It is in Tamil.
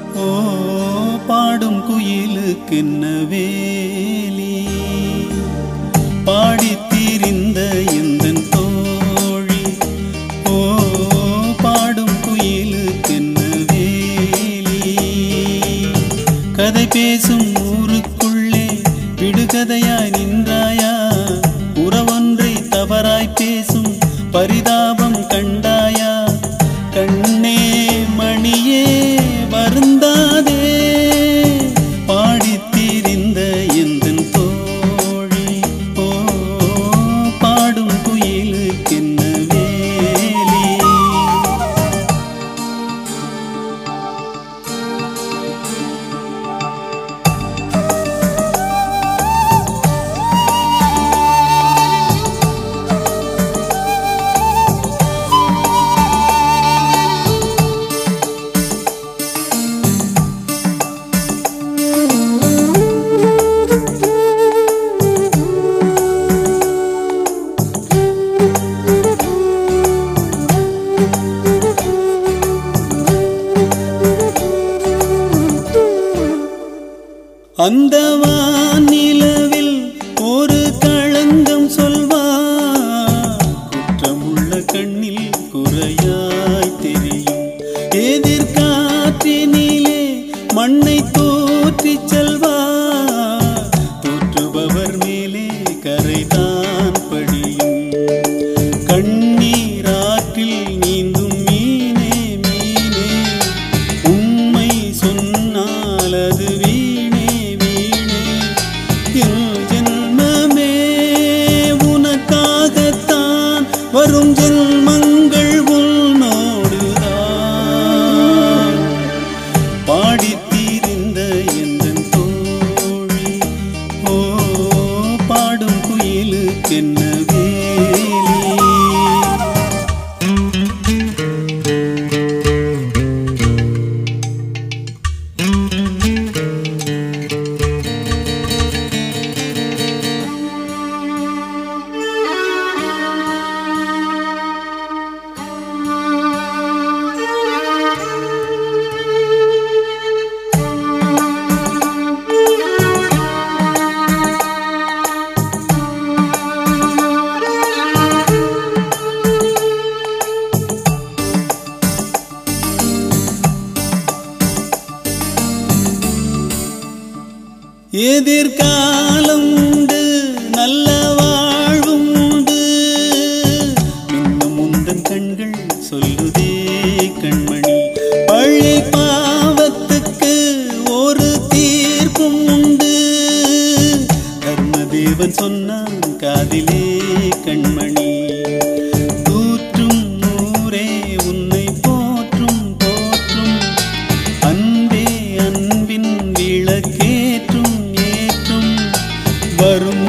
ஓ பாடும் குயிலுக்கென்ன வேலி பாடித் திரிந்த எந்தன் தோழி. ஓ பாடும் குயிலுக்கென்ன வேலி கதை பேசும் ஊருக்குள்ளே விடுகதையாய் நின்றாயா? உறவொன்றை தவறாய் பேசும் பரிதாபம் கண்டாயா? கண்ணே மணியே வருந்தாதே பாடித் திரிந்த எந்தன் தோழி. ஓ பாடும் குயிலுக்கென்ன வேலி. அந்த வானிலவில் ஒரு களங்கம் சொல்வார், குற்றமுள்ள கண்ணில் குறையாய் தெரியும். எதிர்காற்றினிலே மண்ணை தோற்றி செல்வார், தோற்றுபவர் மேலே கரைதான் படியும். கண்ணீராற்றில் நீந்தும் மீனே மீனே, உண்மை சொன்னால் அது வரும் ஜென்மங்கள் உன்னோடுதான். பாடித் திரிந்த எந்தன் தோழி. ஓ பாடும் குயிலுக்கென்ன வேலி. எதிர்காலம் உண்டு, நல்ல வாழ்வும் உண்டு, இன்னும் முந்தன் கண்கள் சொல்லுதே கண்மணி. பழி பாவத்துக்கு ஒரு தீர்ப்பும் உண்டு, தர்மதேவன் சொன்னான் காதிலே கண்மணி. தூற்றும் ஊரே உன்னை போற்றும் போற்றும், அன்பே அன்பின் விளக்கேற்றும் வரும்